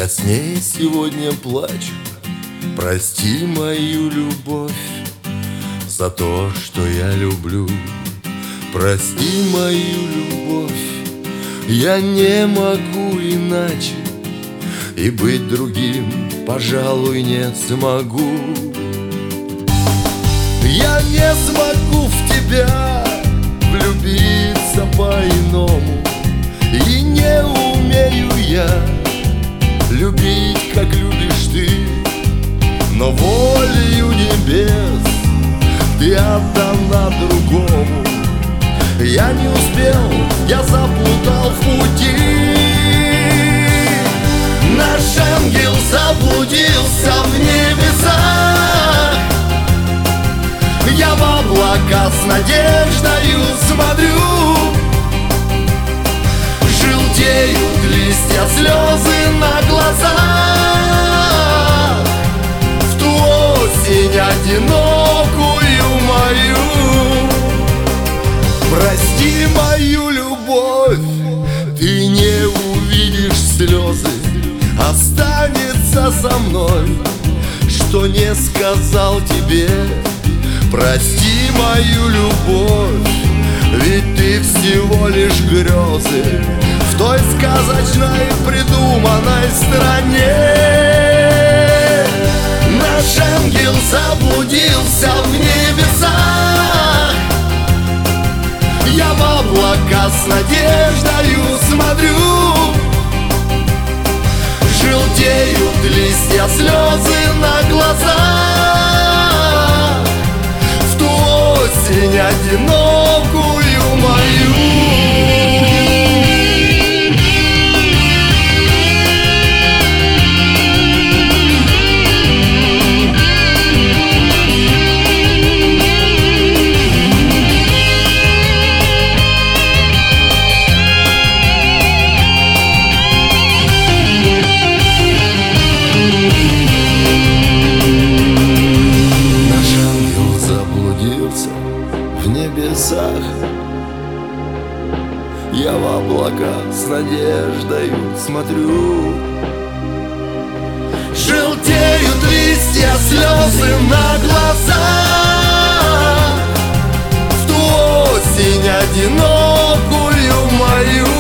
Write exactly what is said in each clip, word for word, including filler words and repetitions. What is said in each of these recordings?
Я с ней сегодня плачу. Прости мою любовь за то, что я люблю. Прости мою любовь. Я не могу иначе, и быть другим, пожалуй, не смогу. Я не смогу в тебя влюбиться по-иному, и не умею я любить, как любишь ты. Но волею небес ты отдана другому. Я не успел, я заплутал в пути. Наш ангел заблудился в небесах. Я в облака с надеждою смотрю. Желтеют листья, слезы на глазах. В ту осень одинокую мою. Прости мою любовь, ты не увидишь слезы. Останется со мной, что не сказал тебе. Прости мою любовь, ведь ты всего лишь грезы в той сказочной придуманной стране. Наш ангел заблудился в небесах. Я в облака с надеждою смотрю. Желтеют листья, слезы на глазах. В ту осень одинокую мою. В небесах. Я в облака с надеждою смотрю. Желтеют листья, слезы на глазах. В ту осень одинокую мою.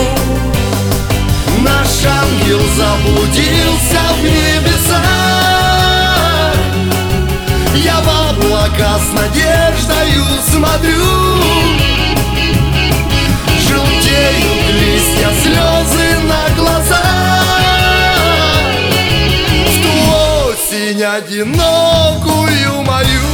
Наш ангел заблудился в небесах. Я в облака с надеждою смотрю. Желтеют листья, слезы на глазах. В ту осень одинокую мою.